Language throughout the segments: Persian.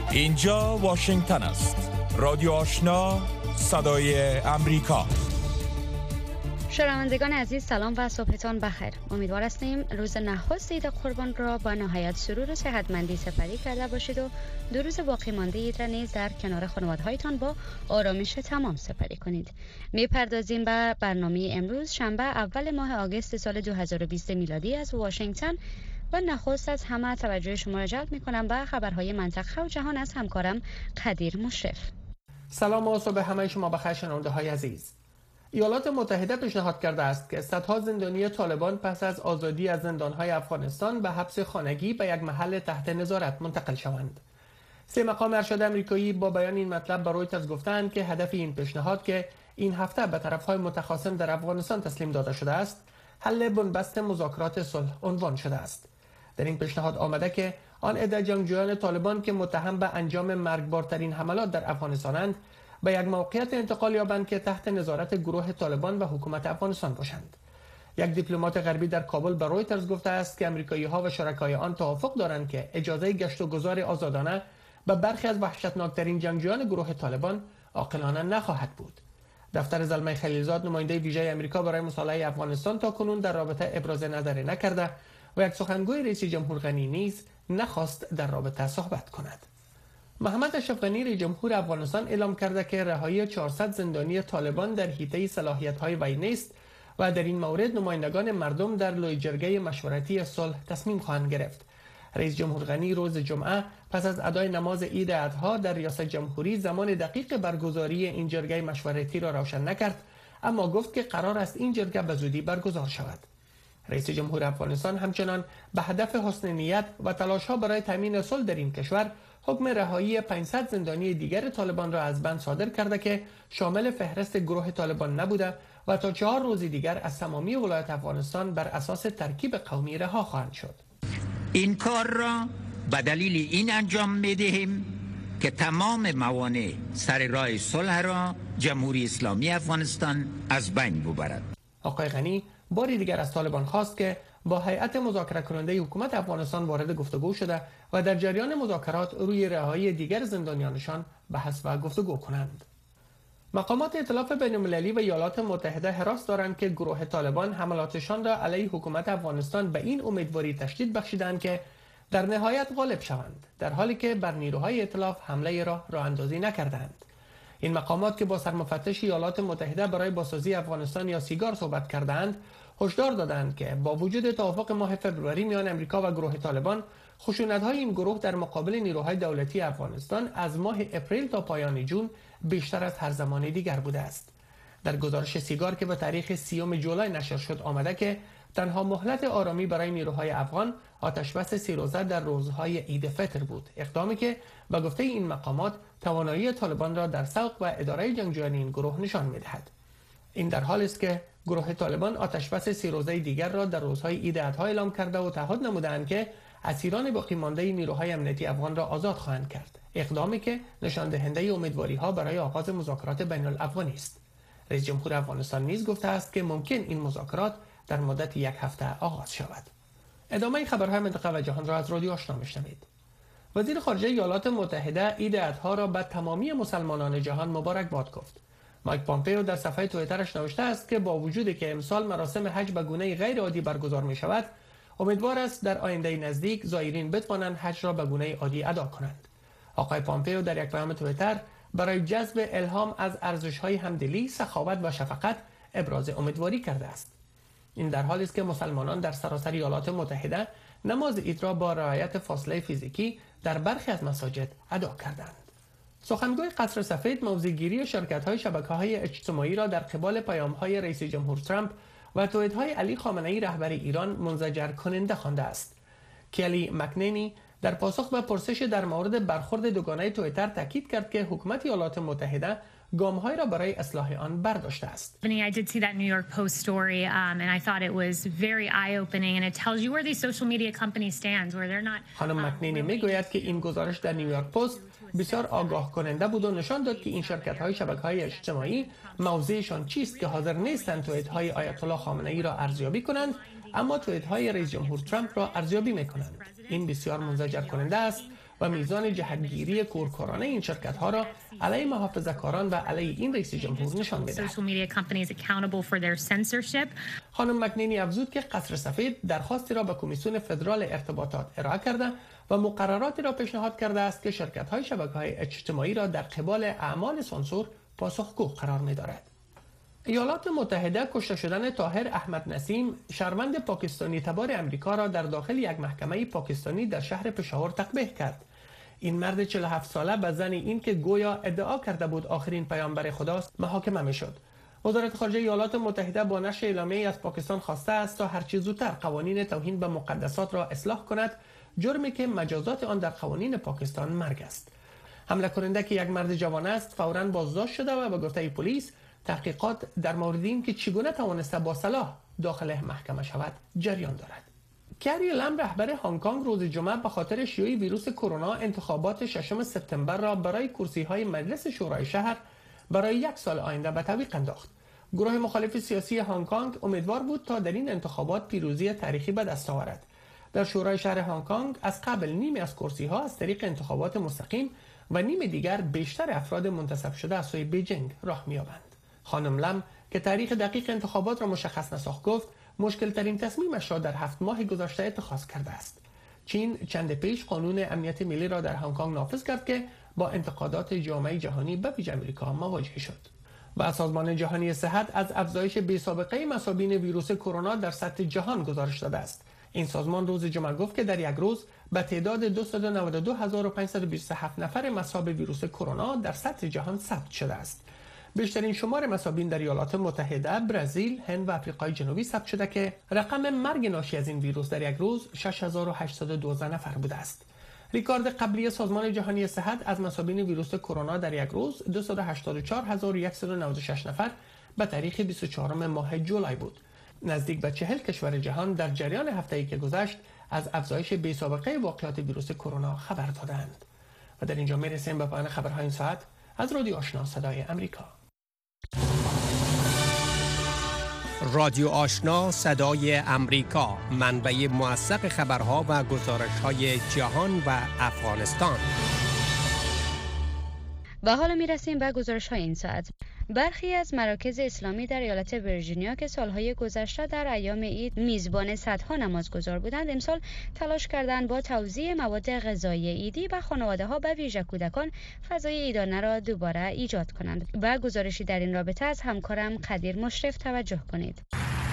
اینجا واشنگتن است. رادیو آشنا، صدای امریکا. شنوندگان عزیز، سلام و صبحتان بخیر. امیدوار هستیم روز نخست عید قربان را با نهایت سرور و صحتمندی سپری کرده باشید و دو روز باقی مانده عید را نیز در کنار خانواده‌هایتان با آرامش تمام سپری کنید. می‌پردازیم به برنامه امروز شنبه اول ماه آگوست سال 2020 میلادی از واشنگتن و نخست از همه توجه شما را جلب می‌کنم به خبرهای منطقه و جهان از همکارم قدیر مشرف. سلام و صبح همه شما بخیر شنونده‌های عزیز. ایالات متحده پیشنهاد کرده است که صدها زندانی طالبان پس از آزادی از زندان‌های افغانستان به حبس خانگی به یک محل تحت نظارت منتقل شوند. سه مقام ارشد آمریکایی با بیان این مطلب به رویترز گفتند که هدف این پیشنهاد که این هفته به طرف‌های متخاصم در افغانستان تسلیم داده شده است، حل بنبست مذاکرات صلح عنوان شده است. در این پیشنهاد آمده که آن عده جنگجویان طالبان که متهم به انجام مرگبارترین حملات در افغانستانند به یک موقعیت انتقال یابند که تحت نظارت گروه طالبان و حکومت افغانستان باشند. یک دیپلمات غربی در کابل به رویترز گفته است که آمریکایی‌ها و شرکای آن توافق دارند که اجازه گشت و گذار آزادانه به برخی از وحشتناکترین جنگجویان گروه طالبان عاقلانه نخواهد بود. دفتر زلمه خلیلزاد نماینده ویژه آمریکا برای مصالحه افغانستان تاکنون در رابطه ابراز نظری نکرده و یک سخنگوی رئیس جمهور غنی نیز نخواست در رابطه صحبت کند. محمد اشرف غنی رئیس جمهور افغانستان اعلام کرده که رهایی 400 زندانی طالبان در حیطه صلاحیت‌های وی نیست و در این مورد نمایندگان مردم در لوی جرگه مشورتی صلح تصمیم خواهند گرفت. رئیس جمهور غنی روز جمعه پس از ادای نماز عید اضحی در ریاست جمهوری زمان دقیق برگزاری این جرگه مشورتی را روشن نکرد، اما گفت که قرار است این جرگه به زودی برگزار شود. رئیس جمهور افغانستان همچنان به هدف حسن نیت و تلاش‌ها برای تامین صلح در این کشور حکم رهایی 500 زندانی دیگر طالبان را از بند صادر کرده که شامل فهرست گروه طالبان نبوده و تا 4 روز دیگر از تمامی ولایت افغانستان بر اساس ترکیب قومی رها خواهند شد. این کار را به دلیل این انجام می‌دهیم که تمام موانع سر راه صلح را جمهوری اسلامی افغانستان از بین ببرد. آقای غنی باری دیگر از طالبان خواست که با هیئت مذاکره کننده حکومت افغانستان وارد گفتگو شده و در جریان مذاکرات روی رهایی دیگر زندانیانشان بحث و گفتگو کنند. مقامات ائتلاف بین‌المللی و ایالات متحده حراس دارند که گروه طالبان حملاتشان را علیه حکومت افغانستان به این امیدواری تشدید بخشیدند که در نهایت غالب شوند، در حالی که بر نیروهای ائتلاف حمله را راه اندازی نکردند. این مقامات که با سرمفتش ایالات متحده برای بازسازی افغانستان یا سیگار صحبت کردند، هشدار دادند که با وجود توافق ماه فوریه میان امریکا و گروه طالبان، خشونت‌های این گروه در مقابل نیروهای دولتی افغانستان از ماه اپریل تا پایان جون بیشتر از هر زمان دیگر بوده است. در گزارش سیگار که به تاریخ 30 جولای نشر شد آمده که تنها مهلت آرامی برای نیروهای افغان آتشبس 3 روزه در روزهای عید فطر بود، اقدامی که به گفته این مقامات توانایی طالبان را در سوق و اداره جنگجویان این گروه نشان می‌دهد. این در حالی است که گروه طالبان آتشبس 3 روزه دیگر را در روزهای عید اضحی اعلام کرده و تعهد نمودند که اسیران باقی مانده نیروهای امنیتی افغان را آزاد خواهند کرد، اقدامی که نشان دهنده امیدواری‌ها برای آغاز مذاکرات بین‌الافغانی است. رئیس جمهور افغانستان نیز گفته است که ممکن این مذاکرات در مدت 1 هفته آغاز شود. ادامه خبرهای منطقه و جهان را از رادیو آشنا میشنوید. وزیر خارجه ایالات متحده عید اضحی را به تمامی مسلمانان جهان مبارکباد گفت. مایک پامپئو در صفحه توییترش نوشته است که با وجودی که امسال مراسم حج به گونه غیر عادی برگزار می شود، امیدوار است در آینده نزدیک زائرین بتوانند حج را به گونه عادی ادا کنند. آقای پامپئو در یک پیام توییتر برای جذب الهام از ارزش‌های همدلی، سخاوت و شفقت ابراز امیدواری کرده است. این در حالی است که مسلمانان در سراسر ایالات متحده نماز عید را با رعایت فاصله فیزیکی در برخی از مساجد ادا کردند. سخنگوی قصر سفید موضع‌گیری شرکت‌های شبکه‌های اجتماعی را در قبال پیام‌های رئیس جمهور ترامپ و توییت‌های علی خامنه‌ای رهبر ایران منزجر کننده خوانده است. کلی مکنینی در پاسخ به پرسش در مورد برخورد دوگانه توییتر تاکید کرد که حکومت ایالات متحده گام‌هایی را برای اصلاح آن برداشته است. I did see that New York Post story and I thought it was very eye-opening and it tells you where these social media companies stand where they're not. خانم مکنینی میگوید که این گزارش در نیویورک پست بسیار آگاه کننده بود و نشان داد که این شرکت‌های شبکه‌های اجتماعی موضعشان چیست که حاضر نیستند توییت‌های آیت الله خامنه‌ای را ارزیابی کنند، اما توییت‌های رئیس جمهور ترامپ را ارزیابی می‌کنند. این بسیار منزجر کننده است و میزان جهتگیری کورکورانه این شرکت‌ها را علیه محافظه‌کاران و علیه این رئیس جمهور نشان می‌دهد. خانم مکنینی افزود که قصر سفید درخواستی را به کمیسیون فدرال ارتباطات ارائه کرده و مقرراتی را پیشنهاد کرده است که شرکت‌های شبکه‌های اجتماعی را در قبال اعمال سانسور پاسخگو قرار می‌دارد. ایالات متحده کشته شدن طاهر احمد نسیم، شهروند پاکستانی تبار امریکا را در داخل یک محکمه پاکستانی در شهر پشاور تقبیح کرد. این مرد 47 ساله به زن این که گویا ادعا کرده بود آخرین پیامبر خداست محاکمه می‌شد. وزارت خارجه ایالات متحده با نشر اعلامیه‌ای از پاکستان خواسته است تا هرچه زودتر قوانین توهین به مقدسات را اصلاح کند، جرمی که مجازات آن در قوانین پاکستان مرگ است. حمله کننده که یک مرد جوان است فوراً بازداشت شده و به گفته پلیس تحقیقات در مورد این که چگونه توانسته با سلاح داخل محکمه شود جریان دارد. کری لم رهبر هنگ کنگ روز جمعه به خاطر شیوع ویروس کرونا انتخابات 6 سپتامبر را برای کرسی‌های مجلس شورای شهر برای 1 سال آینده به تعویق انداخت. گروه مخالف سیاسی هنگ کنگ امیدوار بود تا در این انتخابات پیروزی تاریخی به دست آورد. در شورای شهر هنگ کنگ از قبل نیمی از کرسی‌ها از طریق انتخابات مستقیم و نیم دیگر بیشتر افراد منتسب شده از سوی بیجینگ راه می‌یابند. خانم لم که تاریخ دقیق انتخابات را مشخص نساخت گفت مشکل ترین تصمیمش را در 7 ماه گذشته اتخاذ کرده است. چین چند پیش قانون امنیت ملی را در هنگ کنگ نافذ کرد که با انتقادات جامعه جهانی به ویژه آمریکا مواجه شد. و سازمان جهانی صحت از افزایش بی‌سابقه مصابین ویروس کرونا در سطح جهان گزارش داده است. این سازمان روز جمعه گفت که در یک روز به تعداد 292527 نفر مصاب ویروس کرونا در سطح جهان ثبت شده است. بیشترین شمار مصابین در ایالات متحده، برزیل، هند و آفریقای جنوبی ثبت شده که رقم مرگ ناشی از این ویروس در یک روز 6812 نفر بوده است. ریکارد قبلی سازمان جهانی صحت از مصابین ویروس کرونا در یک روز 284196 نفر به تاریخ 24 ماه جولای بود. نزدیک به 40 کشور جهان در جریان هفته‌ای که گذشت از افزایش بی‌سابقه واقعات ویروس کرونا خبر دادند. و در اینجا میرسیم به پایان خبرهای این ساعت از رادیو آشنا صدای امریکا. رادیو آشنا صدای امریکا، منبع موثق خبرها و گزارش‌های جهان و افغانستان. و حالا میرسیم به گزارش‌های این ساعت. برخی از مراکز اسلامی در ایالت ویرجینیا که سالهای گذشته در ایام عید میزبان صدها نمازگزار بودند، امسال تلاش کردند با توزیع مواد غذایی عیدی به خانواده‌ها به ویژه کودکان فضای عیدانه را دوباره ایجاد کنند. و گزارشی در این رابطه از همکارم قدیر مشرف توجه کنید.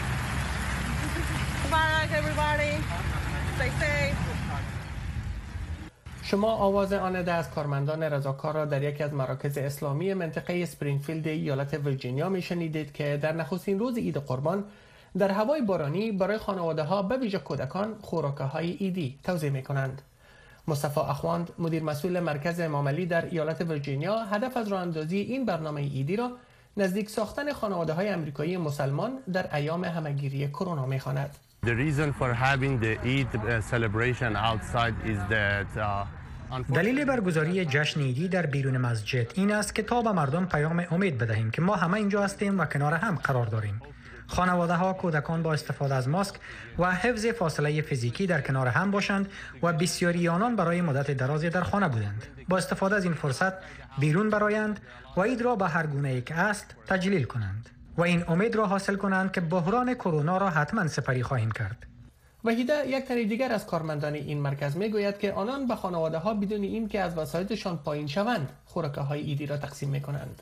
شما آواز آنده از کارمندان رضاکار را در یکی از مراکز اسلامی منطقه اسپرینگفیلد ایالت ویرجینیا میشنیدید که در نخستین روز عید قربان در هوای بارانی برای خانواده‌ها به ویژه کودکان خوراک‌های عیدی توزیع می‌کنند. مصطفی اخواند، مدیر مسئول مرکز امام علی در ایالت ویرجینیا، هدف از راه‌اندازی این برنامه عیدی را نزدیک ساختن خانواده‌های آمریکایی مسلمان در ایام همه‌گیری کرونا می‌خواند. The reason for having the Eid celebration outside is that دلیل برگزاری جشن عیدی در بیرون مسجد این است که تا به مردم پیام امید بدهیم که ما همه اینجا هستیم و کنار هم قرار داریم. خانواده ها، کودکان با استفاده از ماسک و حفظ فاصله فیزیکی در کنار هم باشند و بسیاری آنان برای مدت درازی در خانه بودند. با استفاده از این فرصت بیرون برآیند و عید را به هر گونه‌ای که است تجلیل کنند و این امید را حاصل کنند که بحران کرونا را حتما سپری خواهیم کرد. وحیده، یک تن دیگر از کارمندان این مرکز میگوید که آنان به خانواده ها بدون این که از وسایلشان پایین شوند خوراکه های عیدی را تقسیم میکنند.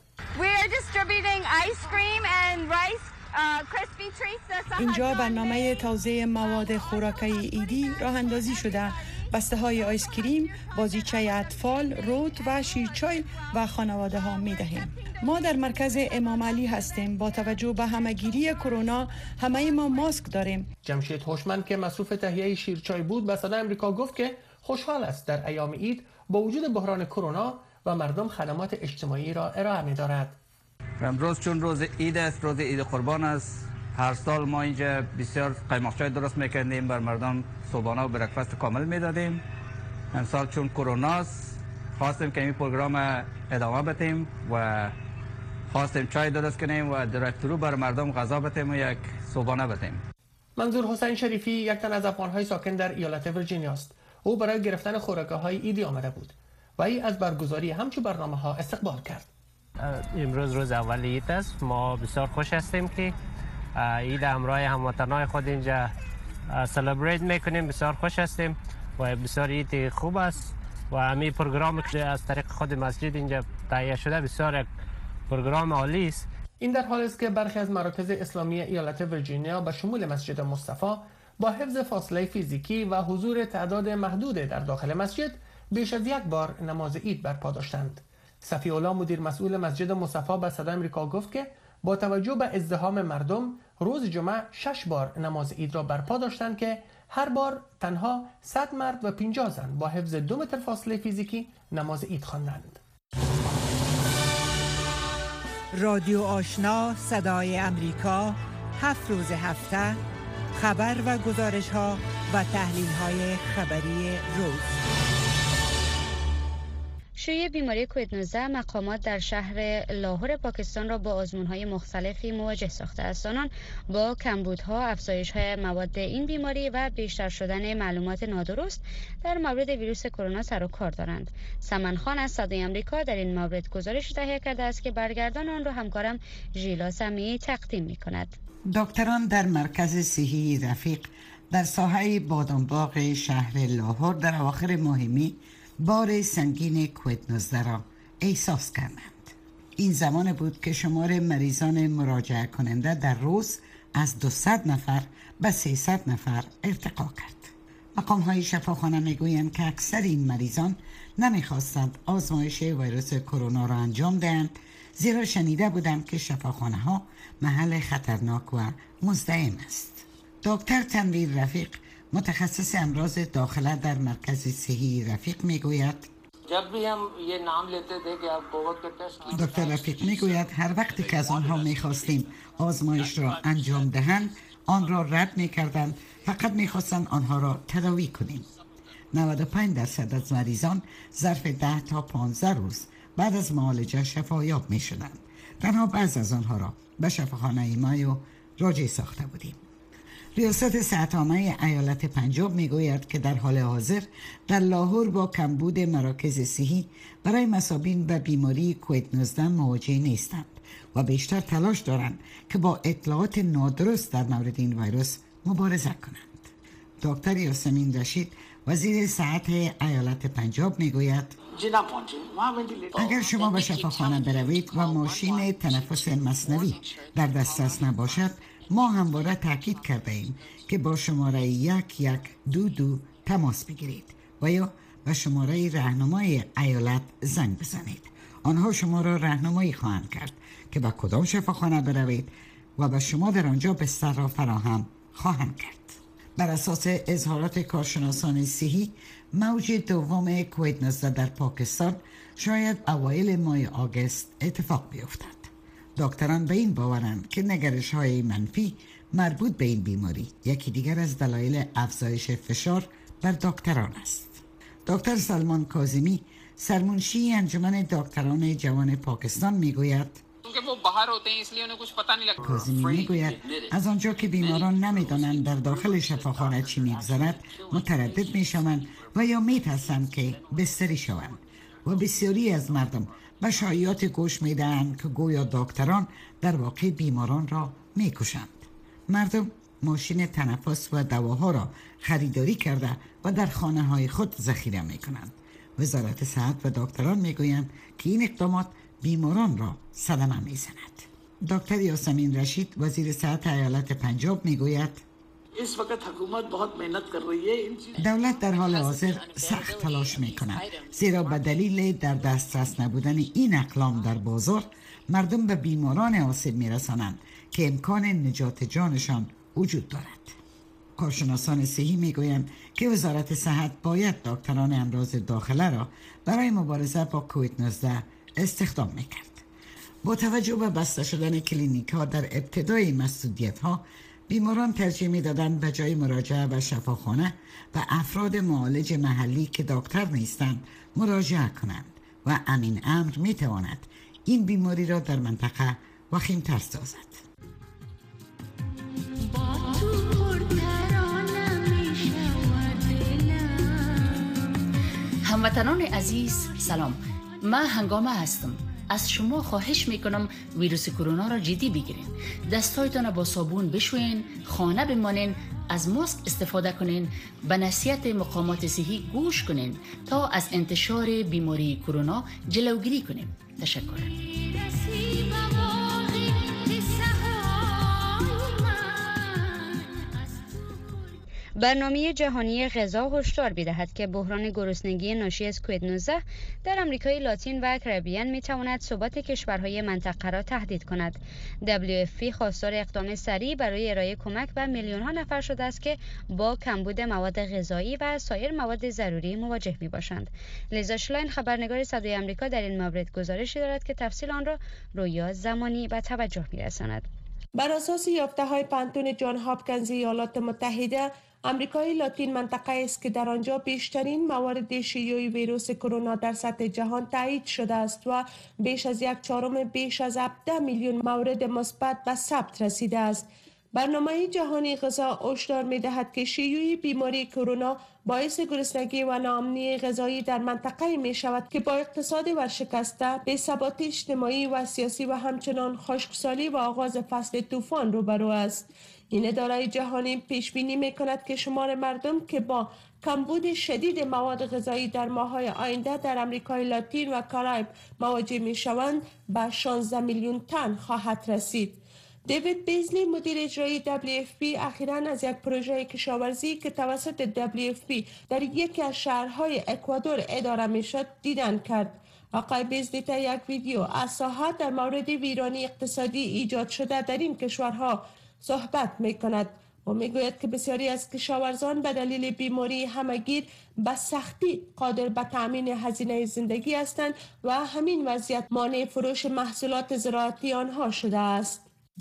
اینجا برنامه توزیع مواد خوراکی عیدی راه اندازی شده. بسته های آیس کریم، بازیچه اطفال، رود و شیرچای و خانواده ها می دهیم. ما در مرکز امام علی هستیم. با توجه به همه‌گیری کرونا همه ما ماسک داریم. جمشید هوشمند که مصروف تهیه شیرچای بود به صدای آمریکا گفت که خوشحال است در ایام عید با وجود بحران کرونا و مردم خدمات اجتماعی را ارائه می دارد. امروز چون روز عید است، روز عید قربان است، هر سال ما اینجا بسیار قیماقچای درست میکنیم، بر مردم صبحانه و برکفست کامل میدادیم. امسال چون کرونا است خواستیم که این پروگرام ادامه بدیم و خواستیم چای درست کنیم و درکترو بر مردم غذا بدیم و یک صبحانه بدیم. منظور حسین شریفی یک تن از افغان‌های ساکن در ایالت ویرجینیا است. او برای گرفتن خوراک‌های عیدی آمده بود و ای از برگزاری همچون برنامه‌ها استقبال کرد. امروز روز اول عید است. ما بسیار خوش هستیم که عید همراه هموطنان خود اینجا سلبریت میکنیم. بسیار خوش هستیم و بسیار عید خوب است و همین پروگرام که از طریق خود مسجد اینجا تهیه شده بسیار پروگرام عالی است. این در حالی است که برخی از مراکز اسلامی ایالت ویرجینیا به شمول مسجد مصطفی با حفظ فاصله فیزیکی و حضور تعداد محدود در داخل مسجد بیش از یک بار نماز عید برپا داشتند. صفی الله مدیر مسئول مسجد مصطفی به صدای آمریکا گفت که با توجه به ازدحام مردم روز جمعه 6 بار نماز عید را برپا داشتند که هر بار تنها 100 مرد و 50 زن با حفظ 2 متر فاصله فیزیکی نماز عید خواندند. رادیو آشنا صدای امریکا 7 روز هفته خبر و گزارش ها و تحلیل های خبری روز. شیوع بیماری کووید 19 مقامات در شهر لاهور پاکستان را با آزمون‌های مختلفی مواجه ساخته است. آنان با کمبودها، افزایش‌های مواد این بیماری و بیشتر شدن معلومات نادرست در مورد ویروس کرونا سر و کار دارند. سمن خان از صدای آمریکا در این مورد گزارش تهیه کرده است که برگردان آن را همکارم ژیلا سمیعی تقدیم می‌کند. دکتران در مرکز صحی رفیق در ساحه بادامباغ شهر لاهور در اواخر ماه می بار سنگین کووید 19 را احساس کردند. این زمان بود که شمار مریضان مراجعه کننده در روز از 200 نفر به 300 نفر ارتقا کرد. مقام‌های شفاخانه میگویند که اکثر این مریضان نمیخواستند آزمایش ویروس کرونا را انجام دهند، زیرا شنیده بودند که شفاخانه ها محل خطرناک و مزدحم است. دکتر تنویر رفیق متخصص امراض داخله در مرکز صحی رفیق میگوید دکتر رفیق میگوید هر وقتی که از آنها میخواستیم آزمایش را انجام دهند آن را رد میکردند، فقط میخواستند آنها را تداوی کنیم. 95% از مریضان ظرف 10 تا 15 روز بعد از معالجه شفایاب میشدند. تنها بعض از آنها را به شفاخانه مایو راجع ساخته بودیم. ریاست صحت عامه ایالت پنجاب میگوید که در حال حاضر در لاهور با کمبود مراکز صحی برای مصابین به بیماری کووید 19 مواجه نیستند و بیشتر تلاش دارند که با اطلاعات نادرست در مورد این ویروس مبارزه کنند. دکتر یاسمین رشید وزیر صحت ایالت پنجاب میگوید اگر شما به شفاخانه بروید و ماشین تنفس مصنوعی در دسترس نباشد، ما همواره تاکید کرده ایم که با شماره 1122 تماس بگیرید و یا به شماره راهنمای ایالت زنگ بزنید. آنها شما را راهنمایی خواهند کرد که به کدام شفاخانه بروید و به شما در آنجا بستر را فراهم خواهند کرد. بر اساس اظهارات کارشناسان صحی، موج دوم کووید 19 در پاکستان شاید اوایل ماه آگوست اتفاق بیفتد. دکتران به این باورند که نگرش‌های منفی مربوط به این بیماری یکی دیگر از دلایل افزایش فشار بر دکتران است. دکتر سلمان کاظمی سرمنشی انجمن دکتران جوان پاکستان میگوید کاظمی میگوید از آنجا که بیماران نمیدانند در داخل شفاخانه چی میگذرد متردد میشوند و یا میترسند که بستری شوند و بسیاری از مردم به شایعات گوش میدهند که گویا دکتران در واقع بیماران را میکشند. مردم ماشین تنفس و دواها را خریداری کرده و در خانه های خود ذخیره میکنند. وزارت صحت و دکتران میگویند که این اقدامات بیماران را صدمه میزند. دکتر یاسمین رشید وزیر صحت ایالت پنجاب میگوید دولت در حال حاضر سخت تلاش میکند، زیرا به دلیل در دسترس نبودن این اقلام در بازار مردم به بیماران آسیب میرسانند که امکان نجات جانشان وجود دارد. کارشناسان صحی میگویند که وزارت صحت باید دکتران امراض داخله را برای مبارزه با کووید 19 استخدام میکرد. با توجه به بسته شدن کلینیک ها در ابتدای مسدودیت ها، بیماران ترجیح میدادند به جای مراجعه به شفاخانه و افراد معالج محلی که دکتر نیستند مراجعه کنند و همین امر میتواند این بیماری را در منطقه وخیم‌تر سازد. هموطنان عزیز سلام. من هنگامه هستم. از شما خواهش میکنم ویروس کرونا را جدی بگیرین. دستایتان با صابون بشوین، خانه بمانین، از ماسک استفاده کنین، به نصیحت مقامات صحی گوش کنین تا از انتشار بیماری کرونا جلوگیری کنیم. تشکر. برنامه جهانی غذا هشدار می‌دهد که بحران گرسنگی ناشی از کووید 19 در آمریکای لاتین و کربیان می‌تواند ثبات کشورهای منطقه را تهدید کند. WFP خواستار اقدام سریع برای ارائه کمک به میلیون‌ها نفر شده است که با کمبود مواد غذایی و سایر مواد ضروری مواجه می‌باشند. لیزا شلاین خبرنگار صدای آمریکا در این مورد گزارشی دارد که تفصیل آن را رویا زمانی به توجه می‌رساند. بر اساس یافته‌های پانتون جان هاپکینز ایالات متحده، آمریکای لاتین منطقه است که در آنجا بیشترین موارد شیوع ویروس کرونا در سطح جهان تایید شده است و بیش از 1/4 بیش از 17 میلیون مورد مثبت به ثبت رسیده است. برنامه جهانی غذا هشدار می‌دهد که شیوع بیماری کرونا باعث گرسنگی و ناامنی غذایی در منطقه می شود که با اقتصاد ورشکسته، بی‌ثباتی اجتماعی و سیاسی و همچنان خشکسالی و آغاز فصل طوفان روبرو است. این اداره جهانی پیش بینی می کند که شمار مردم که با کمبود شدید مواد غذایی در ماه‌های آینده در آمریکای لاتین و کارائیب مواجه می شوند به 16 میلیون تن خواهد رسید. دیوید بیزلی مدیر اجرایی WFP اخیراً از یک پروژه کشاورزی که توسط WFP در یکی از شهرهای اکوادور اداره می شد دیدن کرد. آقای بیزلی تا یک ویدیو از ساحه در مورد ویرانی اقتصادی ایجاد شده در این کشورها صحبت می کند و می گوید که بسیاری از کشاورزان به دلیل بیماری همگیر به سختی قادر به تأمین هزینه زندگی هستند و همین وضعیت مانع فروش محصولات زراعتی آنها شده است.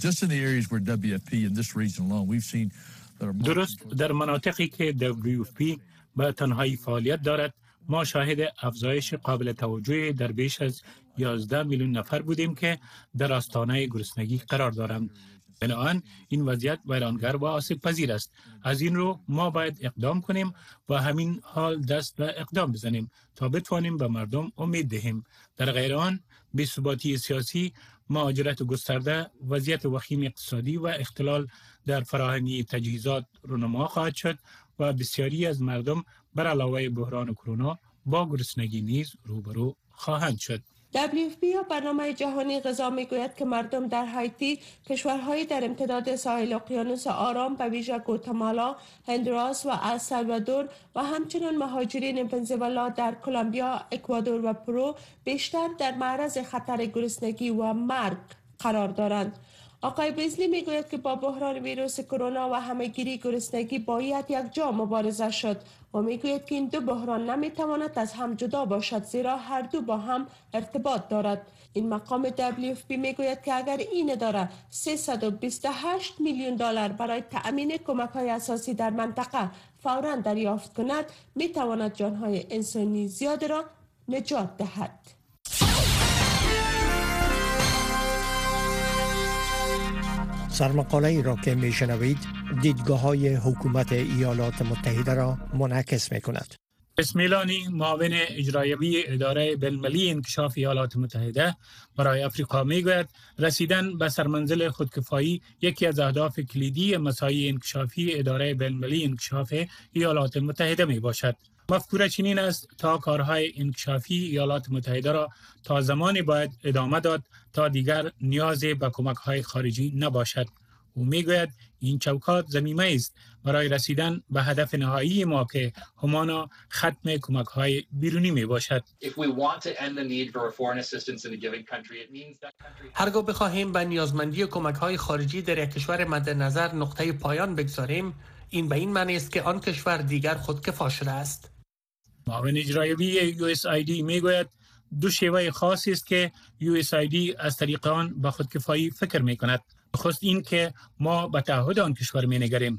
درست در مناطقی که WFP به تنهایی فعالیت دارد، ما شاهد افزایش قابل توجهی در بیش از 11 میلیون نفر بودیم که در آستانه گرسنگی قرار دارند. بنابراین این وضعیت ویرانگر و آسیب پذیر است. از این رو ما باید اقدام کنیم و همین حال دست به اقدام بزنیم تا بتوانیم به مردم امید دهیم. در غیر آن بی‌ثباتی سیاسی، مهاجرت گسترده، وضعیت وخیم اقتصادی و اختلال در فراهمی تجهیزات رونما خواهد شد و بسیاری از مردم بر علاوه بحران کرونا با گرسنگی نیز روبرو خواهند شد. WFP یا برنامه جهانی غذا میگوید که مردم در هایتی، کشورهای در امتداد ساحل اقیانوس آرام به ویژه گواتمالا، هندوراس و السالوادور و همچنین مهاجرین ونزوئلا در کلمبیا، اکوادور و پرو بیشتر در معرض خطر گرسنگی و مرگ قرار دارند. آقای بیزلی میگوید که با بحران ویروس کرونا و همهگیری گرسنگی باید یک جا مبارزه شد و میگوید که این دو بحران نمیتواند از هم جدا باشد، زیرا هر دو با هم ارتباط دارد. این مقام WFP میگوید که اگر این اداره 328 میلیون دلار برای تأمین کمک‌های اساسی در منطقه فوراً دریافت کند، میتواند جان‌های انسانی زیاد را نجات دهد. سرمقاله ای را که می شنوید دیدگاه های حکومت ایالات متحده را منعکس می کند. اسمیلانی معاون اجرایی اداره بین‌المللی انکشاف ایالات متحده برای آفریقا می گوید رسیدن به سرمنزل خودکفایی یکی از اهداف کلیدی مساعی انکشافی اداره بین‌المللی انکشاف ایالات متحده می باشد. مفکوره چنین است تا کارهای انکشافی ایالات متحده را تا زمانی باید ادامه داد تا دیگر نیازی به کمک‌های خارجی نباشد. او میگوید این چوکات ضمیمه است برای رسیدن به هدف نهایی ما که همانا ختم کمک‌های بیرونی می باشد. هرگاه بخواهیم به نیازمندی کمک‌های خارجی در یک کشور مد نظر نقطه پایان بگذاریم، این به این معنی است که آن کشور دیگر خودکفا شده است. معاون اجرایی USAID میگوید دو شیوه خاصی است که USAID از طریق آن به خودکفایی فکر می کند. خواست این که ما به تعهد آن کشور می نگریم.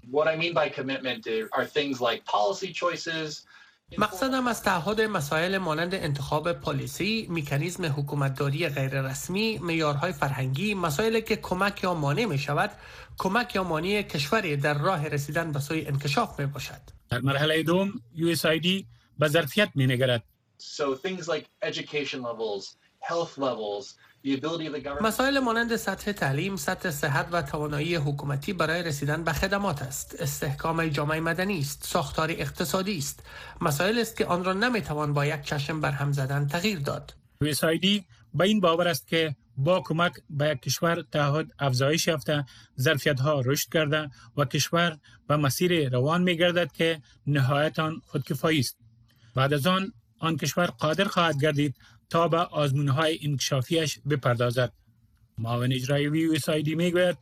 مقصدم از تعهد مسائل مانند انتخاب پالیسی، مکانیزم حکومتداری غیر رسمی، معیارهای فرهنگی، مسائلی که کمک یا مانع می شود، کمک یا مانع کشوری در راه رسیدن به سوی انکشاف می باشد. در مرحله دوم USAID به ظرفیت می نگرد. مسائل مانند سطح تعلیم، سطح صحت و توانایی حکومتی برای رسیدن به خدمات است. استحکام جامعه مدنی است، ساختار اقتصادی است. مسائل است که آن را نمیتوان با یک چشم برهم زدن تغییر داد. USAID به این باور است که با کمک به یک کشور تعهد افزایش یافته، ظرفیت‌ها رشد کرده و کشور به مسیر روان می‌گردد که نهایت آن خودکفایی است. بعد از آن کشور قادر خواهد گردید تا به آزمون‌های انکشافیش بپردازد. معاون اجرایی USAID میگوید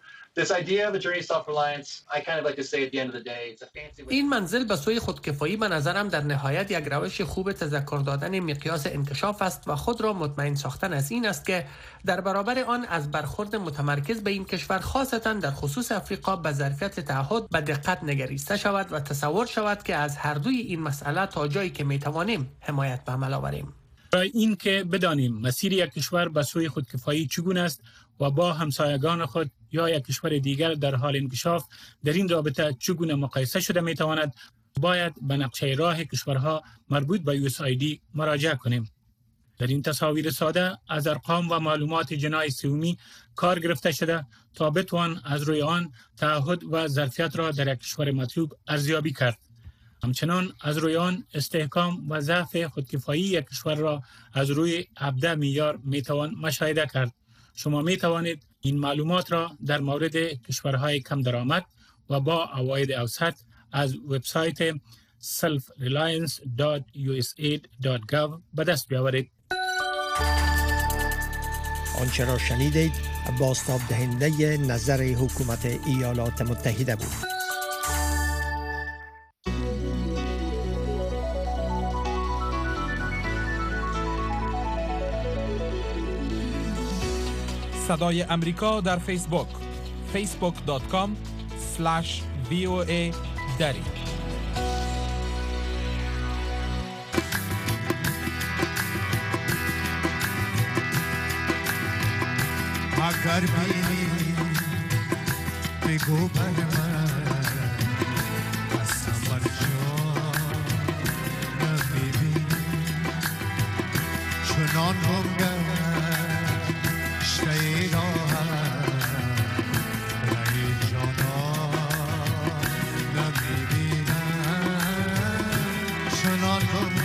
این منزل به سوی خودکفایی به نظرم در نهایت یک روش خوب تذکر دادن مقیاس انکشاف است و خود را مطمئن ساختن از این است که در برابر آن از برخورد متمرکز به این کشور خاصتا در خصوص افریقا به ظرفیت تعهد به دقت نگریسته شود و تصور شود که از هر دوی این مسئله تا جایی که میتوانیم حمایت به عمل آوریم. برای این که بدانیم مسیر یک کشور به سوی خودکفایی چگونه است و با همسایگان خود یا یک کشور دیگر در حال انکشاف در این رابطه چگونه مقایسه شده میتواند، باید به نقشه راه کشورها مربوط به USAID مراجعه کنیم. در این تصاویر ساده از ارقام و معلومات جناح سومی کار گرفته شده تا بتوان از روی آن تعهد و ظرفیت را در یک کشور مطلوب ارزیابی کرد. همچنان از روی آن استحکام و ضعف خودکفایی یک کشور را از روی 17 معیار میتوان مشاهده کرد. شما میتوانید این معلومات را در مورد کشورهای کم درآمد و با عواید اوسط از وبسایت selfreliance.usaid.gov به دست بیاورید. آنچه را شنیدید بازتاب دهنده نظر حکومت ایالات متحده بود. صدای امریکا در فیسبوک facebook.com/VOA دری. اگر بینی بگو بر من قسم بر جان نمیبینی چنان بنگر شتایی راحت رای جانا نمیبینم چنان بنگر.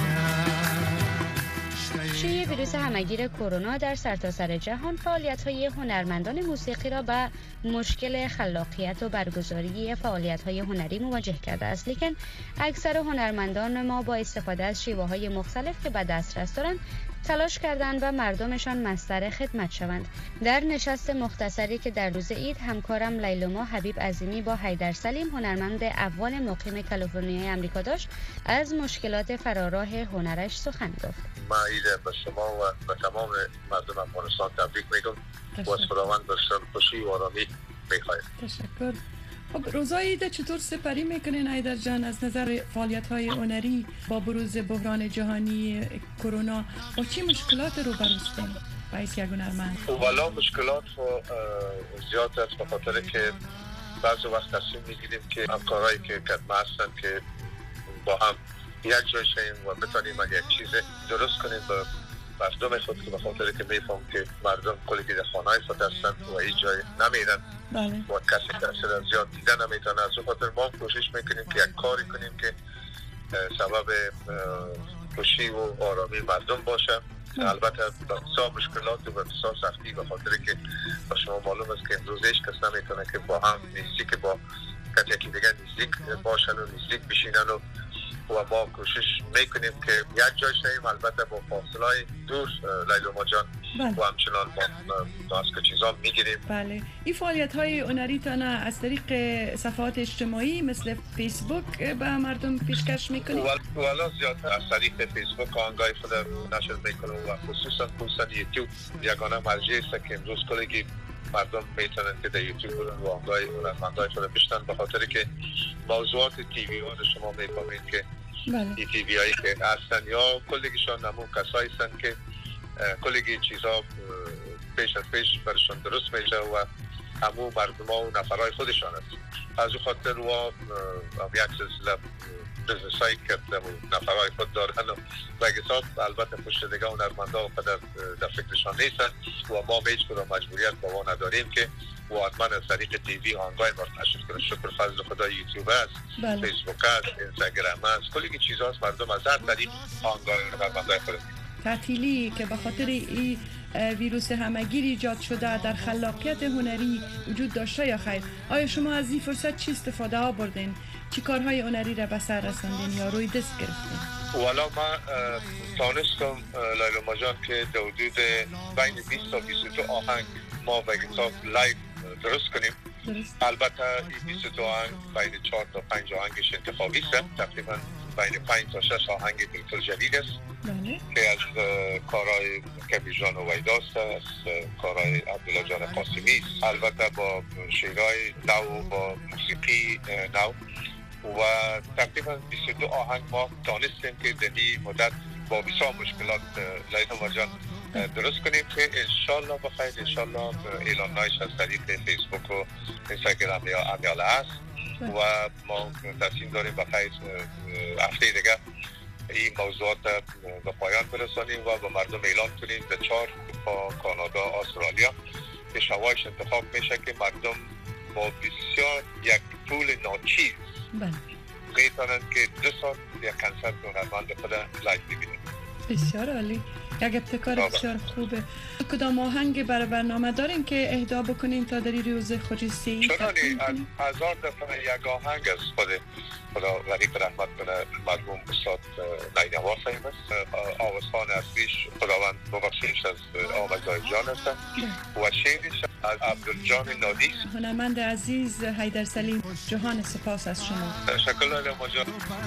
شیوع ویروس همگیر کرونا در سرتاسر جهان فعالیت‌های هنرمندان موسیقی را به مشکل خلاقیت و برگزاری فعالیت‌های هنری مواجه کرده است، لیکن اکثر هنرمندان ما با استفاده از شیوه‌های مختلف که به دسترس دارند تلاش کردند و مردمشان مصدر خدمت شوند. در نشست مختصری که در روز عید همکارم لیلما حبیب عظیمی با حیدر سلیم هنرمند اول مقیم کالیفرنیای آمریکا داشت از مشکلات فراراه هنرش سخن گفت. ما عید به شما و به تمام مردم افغانستان تبریک میگم و از خداوند بسیار خوشی و آرامی میخوایم. تشکر. خب روزای عید چطور سپری میکنین حیدر جان از نظر فعالیت‌های هنری با بروز بحران جهانی کرونا؟ با چه مشکلات رو برستین باعث یک هنرمند؟ والا مشکلات زیاد است به خاطر که بعضی وقت تصمیم میگیریم که همکارایی که کدمه هستن که با هم یک جای شیم و بتانیم اگه یک چیز درست کنیم به مردم خود که به خاطر که میفهم که مردم کلی که در خانه‌های خود هستن و هیچ جای نمیرن و کسی تاثیر زیاد دیده نمیتونه. از اون خاطر ما کوشش میکنیم که یک کاری کنیم که سبب خوشی و آرامی مردم باشه. البته بسیار مشکلات و بسیار سختی به خاطر که با شما معلوم است که امروز هیچ کس نمیتونه که با هم نزدیک با کسی دیگه نزدیک باشن و نزدیک بشینن و ما کوشش میکنیم که یک جای شیم، البته با فاصله دور لیلما جان و همچنان با ماسک چیزا میگیریم. بله. این فعالیت‌های هنریتان از طریق صفحات اجتماعی مثل فیسبوک به مردم پیشکش میکنید؟ والا زیادتر از طریق فیسبوک آنگاه خود نشر میکنم و خصوصا یوتیوب یگانه مرجعی است که امروز کلی مردم میتونن که در یوتیوب برن و آنگاه هنرمندای خود بشنن به خاطر که موضوعات تیوی ها شما میفهمید که این تیوی هایی که هستن یا کلیگیشان همون کسایی هستن که کلیگی چیزا پیش از پیش برشان درست میشه و همون مردم ها و نفرهای خودشان هست. از او خاطر و یک سلسله بزنس هایی کردم و نفرهای خود دارن و اگه البته پشت دیگه هنرمندا و قدر در فکرشان نیستن و ما هیچ کدام مجبوریت با ما نداریم که و حتما از طریق تیوی آنگاه ما نشر کنه. شکر فضل خدا یوتیوب است، فیسبوک است، اینستاگرام است، کلی که چیز هست مردم از هر طریق آنگاه هنرمندای خود تعطیلی که به خاطر این ویروس همگیر ایجاد شده در خلاقیت هنری وجود داشته یا خیر؟ آیا شما از این فرصت چی استفاده ها بردین؟ چی کارهای هنری را به سر رساندین یا روی دست گرفتین؟ والا ما تانستم لیلا ماجان که در حدود بین 20 تا 22 آهنگ ما و گیتار لایو درست کنیم. البته این 22 آهنگ بین 4 تا 5 آهنگش انتخابی است، تقریبا بین 5 تا 6 آهنگ بالکل جدید است که از کارهای کبیر جان و ویداست، از کارهای عبدالله جان قاسمی است، البته با شعرهای نو با موسیقی نو و تقریبا 22 آهنگ ما دانستیم که در این مدت با بسیار مشکلات لیلا ماجان درست کنیم که انشالله بخیر، انشالله اعلانایش از طریق فیسبوک و اینستاگرام یا امیاله است و ما تصمیم داریم بخیر هفته دیگه این موضوعات به پایان برسانیم و به مردم اعلان کنیم در 4 با کانادا، استرالیا که شوایش انتخاب میشه که مردم با بسیار یک پول ناچیز میتونن که 2 ساعت یک کنسرت هنرمند خود لایو ببینن. بسیار عالی، یک ابتکار بسیار خوبه. کدام آهنگ برای برنامه دارین که اهدا بکنین تا در روز خجسته؟ چنانی از 1000 دفعه یک آهنگ از خدا غریب رحمت کنه مرحوم استاد نینوا صاحب است، آوازخوان اصلیش خداوند ببخشیش از آقای زاهد جان هستن و شعرش از عبدالجان نادی. هنرمند عزیز حیدر سلیم، جهان سپاس از شما. تشکر لیلا ماجان.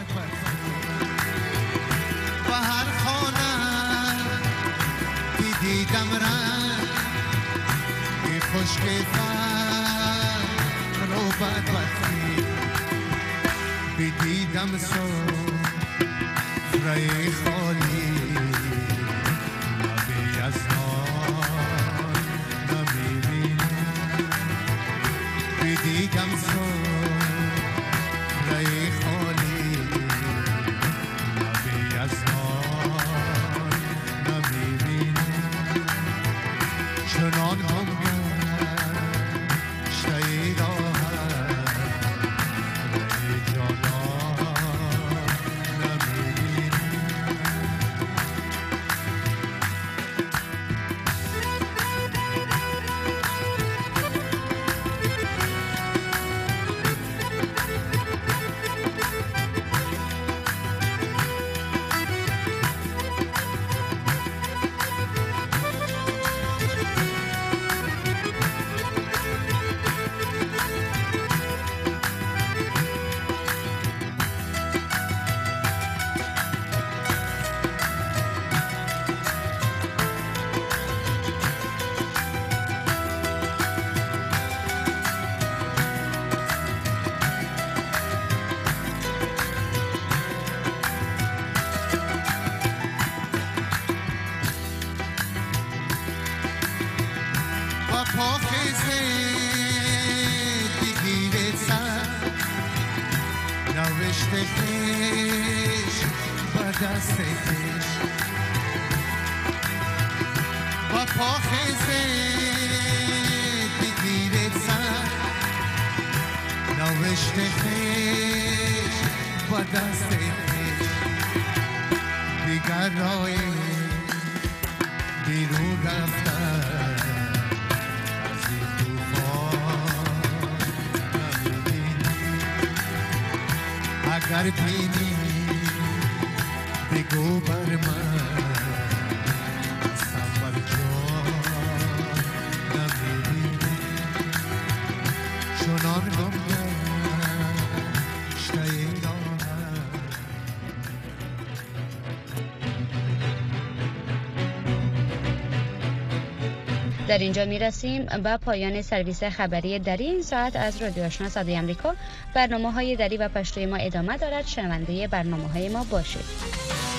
و هر خانه دیدم رنگ ای خوشگفتر رو بدبختی دیدم سفره خالی نبی از آن نمیبینم دیدم سفره خالی نبی از آن نمیبینم چنان همگم شهید در اینجا می رسیم به پایان سرویس خبری دری این ساعت از رادیو آشنا صدای آمریکا. برنامه‌های دری و پشتوی ما ادامه دارد. شنونده برنامه‌های ما باشید.